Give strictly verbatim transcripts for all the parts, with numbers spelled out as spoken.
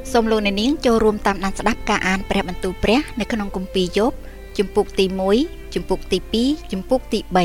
សូមលោកអ្នកនាងចូលរួមតាមដានស្ដាប់ការអានព្រះបន្ទូលព្រះនៅក្នុងគម្ពីរយោបជំពូកទីមួយជំពូកទីពីរជំពូកទីបី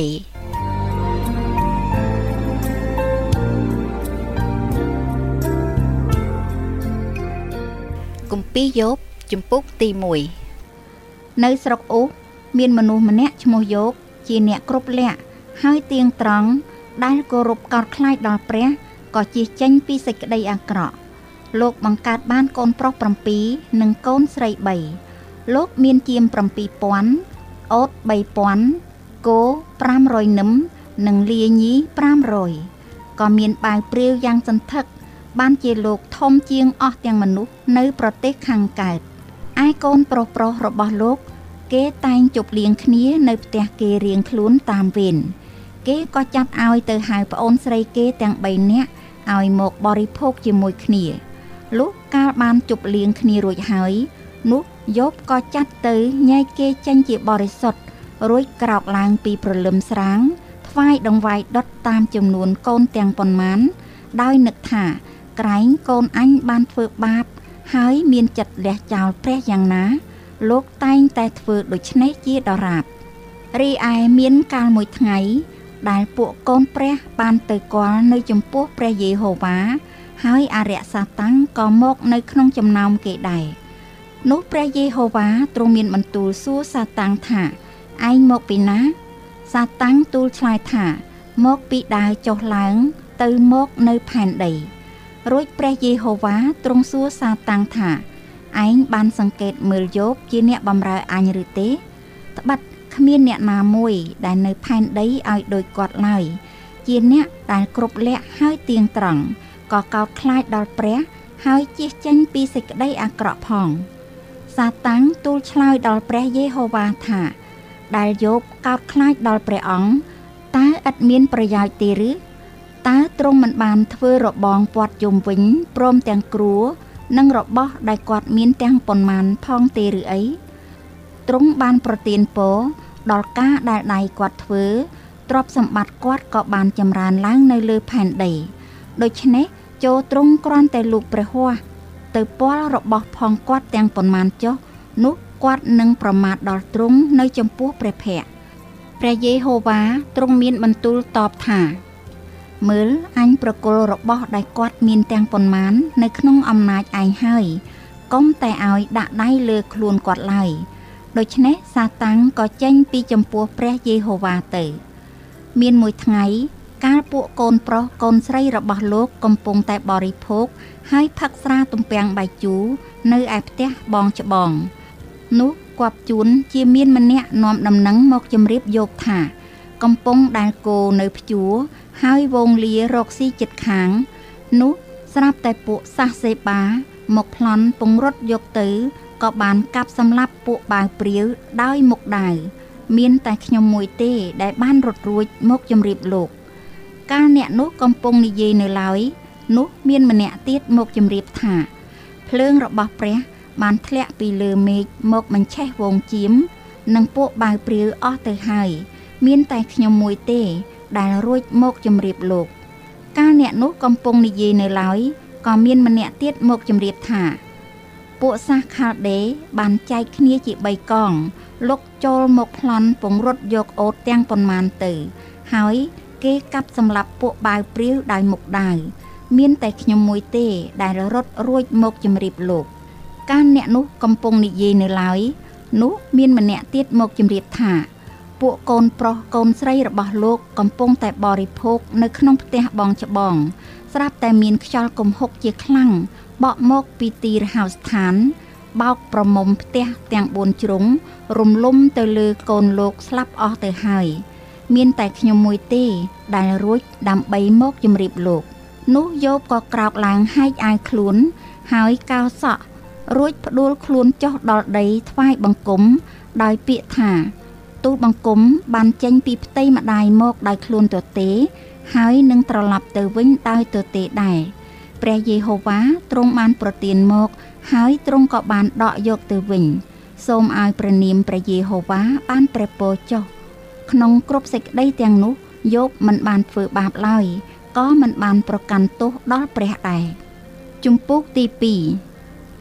គម្ពីរយោបជំពូកទីមួយនៅស្រុកអ៊ូសមានមនុស្សម្នាក់ឈ្មោះយោបជាអ្នកគ្រប់លក្ខហើយទៀងត្រង់ដែលគោរពកោតខ្លាចដល់ព្រះក៏ជៀសចេញពីសេចក្តីអាក្រក់លោកបង្កើតបានកូនប្រុសប្រាំពីរនិងកូនស្រីបីលោកមានជាមប្រាំពីរពាន់អូតបីពាន់គោប្រាំរយនឹមនិងលាញីប្រាំរយក៏មានបាវព្រាវយ៉ាងសន្ធឹកបានជាលោកធំជាងអស់ទាំងមនុស្សនៅប្រទេសខាងកើតឯកូនប្រុសប្រុសរបស់លោកគេតែងជប់លៀងគ្នានៅផ្ទះគេរៀងខ្លួនតាមវេនគេក៏ចាត់ឲ្យទៅហៅប្អូនស្រីគេទាំងបីនាក់ឲ្យមកបរិភោគជាមួយគ្នាលុះកាលបានជប់លៀងគ្នារួចហើយនោះយោបក៏ចាត់ទៅញែកគេចេញជាបរិសុទ្ធរួចក្រោកឡើងពីព្រលឹមស្រាងថ្វាយដង្វាយដុតតាមចំនួនកូនទាំងប៉ុន្មានដោយនឹកថាក្រែងកូនអញបានធ្វើបាបហើយមានចិត្តលះចោលព្រះយ៉ាងណាលោកតែងតែធ្វើដូច្នេះជាដរាបរីឯមានកាលមួយថ្ងៃដែលពួកកូនព្រះបានទៅគាល់នៅចំពោះព្រះយេហូវ៉ាហើយអរិយសាតាំងក៏មកនៅក្នុងចំណោមគេដែរនោះព្រះយេហូវ៉ាទ្រង់មានបន្ទូលសួរសាតាំងថាឯងមកពីណាសាតាំងទូលឆ្លើយថាមកពីដើរចុះឡើងទៅមកនៅផែនដីរួចព្រះយេហូវ៉ាទ្រង់សួរសាតាំងថាឯងបានសង្កេតមើលយោបជាអ្នកបម្រើអញឬទេត្បិតគ្មានអ្នកណាមួយដែលនៅផែនដីឲ្យដូចគាត់ឡើយជាអ្នកដែលគ្រប់លក្ខហើយទៀងត្រង់ក៏កោតខ្លាចដល់ព្រះហើយជៀសចេញពីសេចក្តីអាក្រក់ផងសាតាំងទូលឆ្លើយដល់ព្រះយេហូវ៉ាថាដែលយោបកោតខ្លាចដល់ព្រះអង្គតើឥតមានប្រយោជន៍ទេឬតើទ្រង់មិនបានធ្វើរបងព័ទ្ធជុំវិញព្រមទាំងគ្រួនិងរបស់ដែលគាត់មានទាំងប៉ុន្មានផងទេឬអីទ្រង់បានប្រទានពរដល់ការដែលដៃគាត់ធ្វើទ្រព្យសម្បត្តិគាត់ក៏បានចម្រើនឡើងនៅលើផែនដីដូច្នេះចូលទ្រង់គ្រាន់តែលូកព្រះហស្ថទៅពាល់របស់ផងគាត់ទាំងប៉ុន្មានចុះនោះគាត់នឹងប្រមាថដល់ទ្រង់នៅចំពោះព្រះភ័ក្ត្រព្រះយេហូវ៉ាទ្រង់មានបន្ទូលតបថាមើលអញប្រគល់របស់ដែលគាត់មានទាំងប៉ុន្មាននៅក្នុងអំណាចឯងហើយកុំតែឲ្យដាក់ដៃលើខ្លួនគាត់ឡើយដូច្នេះសាតាំងក៏ចេញពីចំពោះព្រះយេហូវ៉ាទៅមានមួយថ្ងៃកាលពួកកូនប្រុសកូនស្រីរបស់លោកកំពុងតែបរិភោគហើយផឹកស្រាទំពាំងបាយជូរនៅឯផ្ទះបងច្បងនោះគប់ជួនជាមានម្នាក់នាំដំណឹងមកជម្រាបយោបថាកំពុងដែលគោនៅភ្ជួរហើយវងលារកស៊ីចិត្តខាងនោះស្រាប់តែពួកសាសសេបាមកប្លន់ពង្រត់យកទៅក៏បានកាប់សម្លាប់ពួកបាវព្រាវដោយមុខដាវមានតែខ្ញុំមួយទេដែលបានរត់រួចមកជម្រាបលោកកាលអ្នកនោះកំពុងនិយាយនៅឡើយនោះមានម្នាក់ទៀតមកជម្រាបថាភ្លើងរបស់ព្រះបានធ្លាក់ពីលើមេឃមកបញ្ឆេះវងជៀមនិងពួកបាវព្រាវអស់ទៅហើយមានតែខ្ញុំមួយទេដែលរួចមកជម្រាបលោកកាលអ្នកនោះកំពុងនិយាយនៅឡើយក៏មានម្នាក់ទៀតមកជម្រាបថាពួកសាសខាល់ដេបានចែកគ្នាជាបីកងលុកចូលមកប្លន់ពង្រត់យកអូតទាំងប៉ុន្មានទៅហើយគេកាប់សម្លាប់ពួកបាវព្រាវដោយមុខដាវមានតែខ្ញុំមួយទេដែលរត់រួចមកជម្រាបលោកកាលអ្នកនោះកំពុងនិយាយនៅឡើយនោះមានម្នាក់ទៀតមកជម្រាបថាពួកកូនប្រុសកូនស្រីរបស់លោកកំពុងតែបរិភោគនៅក្នុងផ្ទះបងច្បងស្រាប់តែមានខ្យល់គំហុកជាខ្លាំងបក់មកពីទីរហោស្ថានបោកប្រមុំផ្ទះទាំងបួនជ្រុងរំលំទៅលើកូនលោកស្លាប់អស់ទៅហើយមានតែខ្ញុំមួយទេដែលរួចដើម្បីមកជម្រាបលោកនោះយោបក៏ក្រោកឡើងហែកអាវខ្លួនហើយកោរសក់រួចផ្ដួលខ្លួនចុះដល់ដីថ្វាយបង្គំដោយពាក្យថាទូលបង្គំបានចេញពីផ្ទៃម្ដាយមកដោយខ្លួនទទេហើយនឹងត្រឡប់ទៅវិញដោយទទេដែរព្រះយេហូវ៉ាទ្រង់បានប្រទានមកហើយទ្រង់ក៏បានដកយកទៅវិញសូមឲ្យព្រះនាមព្រះយេហូវ៉ាបានព្រះពរចុះក្នុងគ្រប់សេចក្តីទាំងនោះយោបមិនបានធ្វើបាបឡើយក៏មិនបានប្រកាន់ទោសដល់ព្រះដែរជំពូកទីពីរ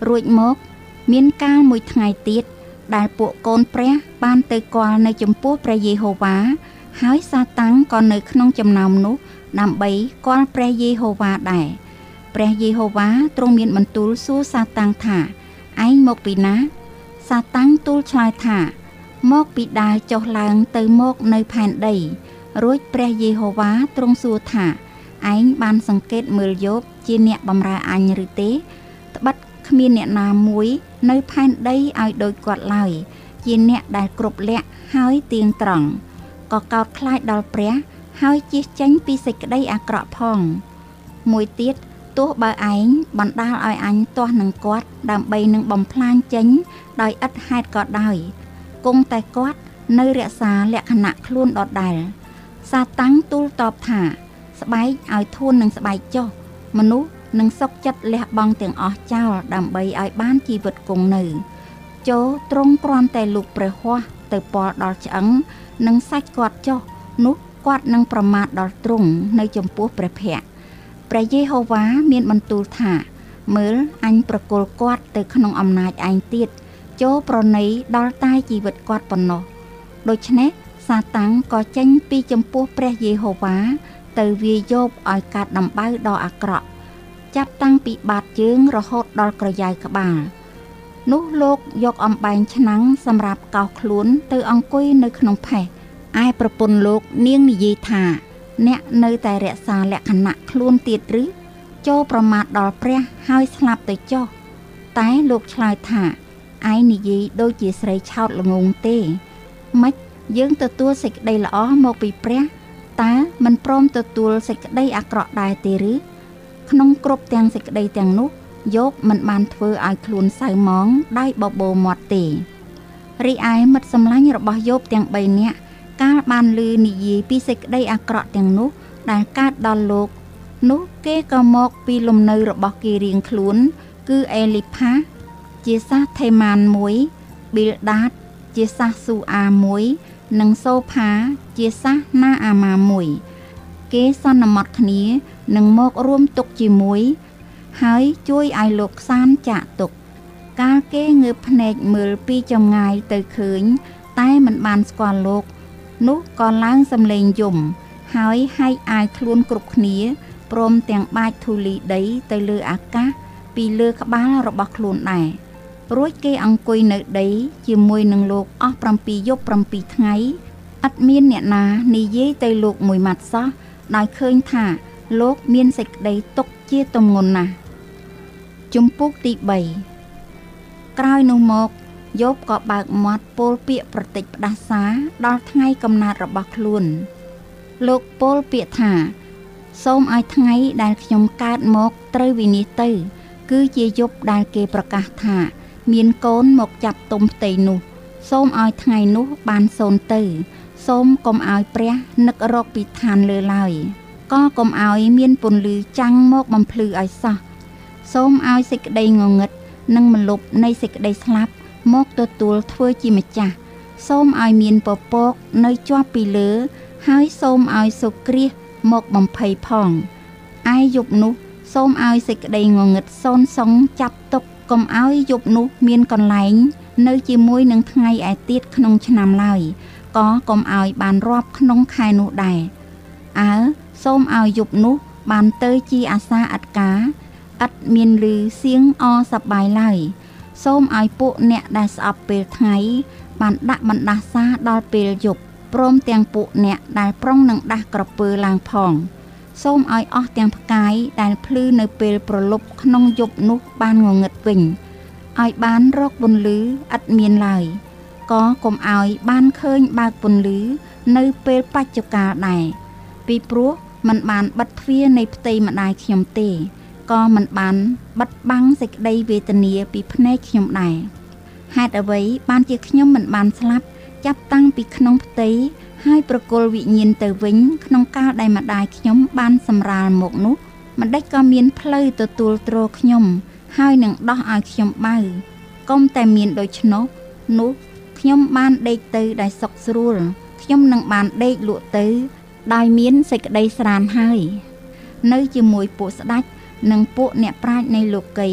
រួចមកមានកាលមួយថ្ងៃទៀតដែលពួកកូនព្រះបានទៅគាល់នៅចំពោះព្រះយេហូវ៉ាហើយសាតាំងក៏នៅក្នុងចំណោមនោះដើម្បីគាល់ព្រះយេហូវ៉ាដែរព្រះយេហូវ៉ាទ្រង់មានបន្ទូលសួរសាតាំងថាឯងមកពីណាសាតាំងទូលឆ្លើយថាមកពីដើរចុះឡើងទៅមកនៅផែនដីរួចព្រះយេហូវ៉ាទ្រង់សួរថាឯងបានសង្កេតមើលយោបជាអ្នកបម្រើអញឬទេត្បិតគ្មានអ្នកណាមួយនៅផែនដីឲ្យដូចគាត់ឡើយជាអ្នកដែលគ្រប់លក្ខហើយទៀងត្រង់ក៏កោតខ្លាចដល់ព្រះហើយជៀសចេញពីសេចក្តីអាក្រក់ផងមួយទៀតទោះបើឯងបណ្ដាលឲ្យអញទាស់នឹងគាត់ដើម្បីនឹងបំផ្លាញចេញដោយឥតហេតុក៏ដោយគង់តែគាត់នៅរក្សាលក្ខណៈខ្លួនដដែលសាតាំងទូលតបថាស្បែកឲ្យធួននឹងស្បែកចុះមនុស្សនឹងសុខចិត្តលះបង់ទាំងអស់ចោលដើម្បីឲ្យបានជីវិតគង់នៅចូលទ្រង់គ្រាន់តែលូកព្រះហស្ថទៅពាល់ដល់ឆ្អឹងនិងសាច់គាត់ចុះនោះគាត់នឹងប្រមាថដល់ទ្រង់នៅចំពោះព្រះភ័ក្ត្រព្រះយេហូវ៉ាមានបន្ទូលថាមើលអញប្រគល់គាត់ទៅក្នុងអំណាចឯងទៀតចូលប្រណីដល់តែជីវិតគាត់ប៉ុណ្ណោះដូច្នេះសាតាំងក៏ចេញពីចំពោះព្រះយេហូវ៉ាទៅវាយយោបឲ្យកាត់ដំបៅដ៏អាក្រក់ចាប់តាំងពីបាតជើងរហូតដល់ក្រយ៉ៅក្បាលនោះលោកយកអំបែងឆ្នាំងសម្រាប់កោសខ្លួនទៅអង្គុយនៅក្នុងផេះឯប្រពន្ធលោកនាងនិយាយថាអ្នកនៅតែរក្សាលក្ខណៈខ្លួនទៀតឬចូលប្រមាថដល់ព្រះហើយស្លាប់ទៅចុះតែលោកឆ្លើយថាឯងនិយាយដូចជាស្រីឆោតល្ងងទេម៉េចយើងទទួលសេចក្តីល្អមកពីព្រះតើមិនព្រមទទួលសេចក្តីអាក្រក់ដែរទេឬក្នុងគ្រប់ទាំងសេចក្តីទាំងនោះយោបមិនបានធ្វើឲ្យខ្លួនសៅហ្មងដោយបបោមាត់ទេរីឯមិត្តសម្លាញ់របស់យោបទាំងបីនាក់កាលបានឮនិយាយពីសេចក្តីអាក្រក់ទាំងនោះដែលកើតដល់លោកនោះគេក៏មកពីលំនៅរបស់គេរៀងខ្លួនគឺអេលីផាជាសាសថេម៉ានមួយប៊ីលដាតជាសាសស៊ូអាមួយនិងសូផាជាសាសណាអាម៉ាមួយគេសន្មត់គ្នានឹងមករួមទុកជាមួយហើយជួយឲ្យលោកសានចាក់ទុកកាលគេងើបភ្នែកមើលពីចម្ងាយទៅឃើញតែមិនបានស្គាល់លោកនោះក៏ឡើងសំឡេងយំហើយហែកអាយខ្លួនគ្រប់គ្នាព្រមទាំងបាចធូលីដីទៅលើអាកាសពីលើក្បាលរបស់ខ្លួនដែររួចគេអង្គុយនៅដីជាមួយនឹងលោកអស់7យប់7ថ្ងៃឥតមានអ្នកណានិយាយទៅលោកមួយម៉ាត់សោះដោយឃើញថាលោកមានសេចក្តីទុក្ខជាទម្ងន់ណាស់ជំពូកទីបីក្រោយនោះមកយោបក៏បើកមាត់ពោលពាក្យប្រតិចផ្ដាសាដល់ថ្ងៃកំណើតរបស់ខ្លួនលោកពោលពាក្យថាសូមឲ្យថ្ងៃដែលខ្ញុំកើតមកត្រូវវិនាសទៅគឺជាយប់ដែលគេប្រកាសថាមានកូនមកចាប់ទុំផ្ទៃនោះសូមឲ្យថ្ងៃនោះបានសូន្យទៅសូមកុំឲ្យព្រះនឹករកពីឋានលើឡើយក៏កុំឲ្យមានពន្លឺចាំងមកបំភ្លឺឲ្យសោះសូមឲ្យសេចក្តីងងឹតនិងមលុបនៃសេចក្តីស្លាប់មកទទួលធ្វើជាម្ចាស់សូមឲ្យមានពពកនៅជាប់ពីលើហើយសូមឲ្យសុគ្រាសមកបំភ័យផងឯយប់នោះសូមឲ្យសេចក្តីងងឹតសូន្យសងចាប់ទុកកុំឲ្យយប់នោះមានកន្លែងនៅជាមួយនឹងថ្ងៃឯទៀតក្នុងឆ្នាំឡើយក៏កុំឲ្យបានរាប់ក្នុងខែនោះដែរអើសូមឲ្យយប់នោះបានទៅជាអាសាឥតកាឥតមានឮសៀងអសប្បាយឡើយសូមឲ្យពួកអ្នកដែលស្អប់ពេលថ្ងៃបានដាក់បណ្ដាសាដល់ពេលយប់ព្រមទាំងពួកអ្នកដែលប្រុងនឹងដាស់ក្រពើឡើងផងសូមឲ្យអស់ទាំងផ្កាយដែលភ្លឺនៅពេលប្រលប់ក្នុងយប់នោះបានងងឹតវិញឲ្យបានរកពន្លឺឥតមានឡើយក៏កុំឲ្យបានឃើញបើកពន្លឺនៅពេលបច្ចុប្បន្នដែរពីព្រោះมันបានបិទទ្វារនៃផ្ទៃម្ដាយខ្ញុំទេក៏มันបានបិទបាំងសេចក្តីវេទនាពីភ្នែកខ្ញុំដែរហេតុអ្វីបានជាខ្ញុំមិនបានស្លាប់ចាប់តាំងពីក្នុងផ្ទៃហើយប្រគល់វិញ្ញាណទៅវិញក្នុងកាលដែលម្ដាយខ្ញុំបានសម្រាលមកនោះម្ដេចក៏មានផ្លូវទទួលទ្រខ្ញុំហើយនឹងដោះឲ្យខ្ញុំបើកុំតែមានដូច្នោះនោះខ្ញុំបានដេកទៅដោយសុខស្រួលខ្ញុំនឹងបានដេកលក់ទៅដោយមានសេចក្តីស្រានហើយនៅជាមួយពួកស្ដេចនិងពួកអ្នកប្រាជ្ញនៃលោកី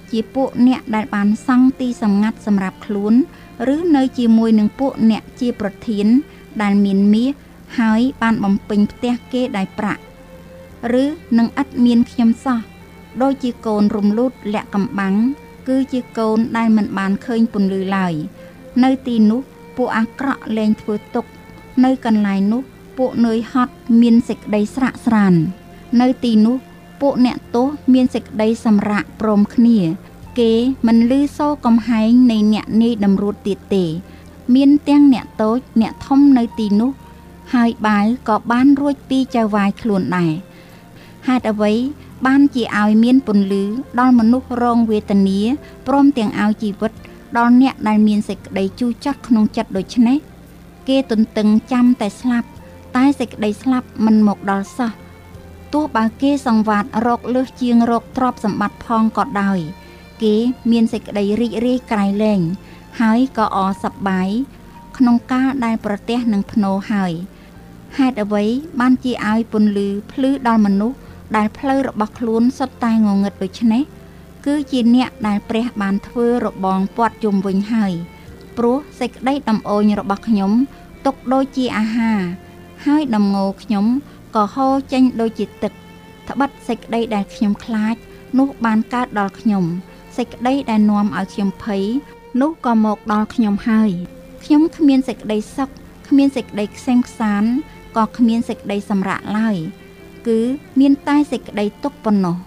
ជាពួកអ្នកដែលបានសង់ទីសម្ងាត់សម្រាប់ខ្លួនឬនៅជាមួយនឹងពួកអ្នកជាប្រធានដែលមានមាសហើយបានបំពេញផ្ទះគេដោយប្រាក់ឬនឹងឥតមានខ្ញុំសោះដូចជាកូនរំលូតលាក់កំបាំងគឺជាកូនដែលមិនបានឃើញពន្លឺឡើយនៅទីនោះពួកអាក្រក់លែងធ្វើទុកនៅកន្លែងនោះពួកនឿយហត់មានសេចក្តីស្រាក់ស្រាននៅទីនោះពួកអ្នកទោសមានសេចក្តីសម្រាកព្រមគ្នាគេមិនឮសូរកំហែងនៃអ្នកនាយតម្រួតទៀតទេមានទាំងអ្នកតូចអ្នកធំនៅទីនោះហើយបាវក៏បានរួចពីចៅហ្វាយខ្លួនដែរហេតុអ្វីបានជាឲ្យមានពន្លឺដល់មនុស្សរងវេទនាព្រមទាំងឲ្យជីវិតដល់អ្នកដែលមានសេចក្តីជូរចត់ក្នុងចិត្តដូច្នេះគេទន្ទឹងចាំតែស្លាប់តែសេចក្តីស្លាប់មិនមកដល់សោះទោះបើគេសង្វាតរកលើសជាងរកទ្រព្យសម្បត្តិផងក៏ដោយគេមានសេចក្តីរីករាយក្រៃលែងហើយក៏អរសប្បាយក្នុងកាលដែលប្រទះនឹងភ្នោហើយហេតុអ្វីបានជាឲ្យពន្លឺភ្លឺដល់មនុស្សដែលផ្លូវរបស់ខ្លួនសុទ្ធតែងងឹតដូច្នេះគឺជាអ្នកដែលព្រះបានធ្វើរបងព័ទ្ធជុំវិញហើយព្រោះសេចក្តីដំអូញរបស់ខ្ញុំទុកដូចជាអាហារហើយដំងោខ្ញុំក៏ហូរចេញដូចជាទឹកត្បិតសេចក្តីដែលខ្ញុំខ្លាចនោះបានកើតដល់ខ្ញុំសេចក្តីដែលនាំឲ្យខ្ញុំភ័យនោះក៏មកដល់ខ្ញុំហើយខ្ញុំគ្មានសេចក្តីសុខគ្មានសេចក្តីក្សេងខ្សាន្តក៏គ្មានសេចក្តីសម្រាកឡើយគឺមានតែសេចក្តីទុក្ខប៉ុណ្ណោះ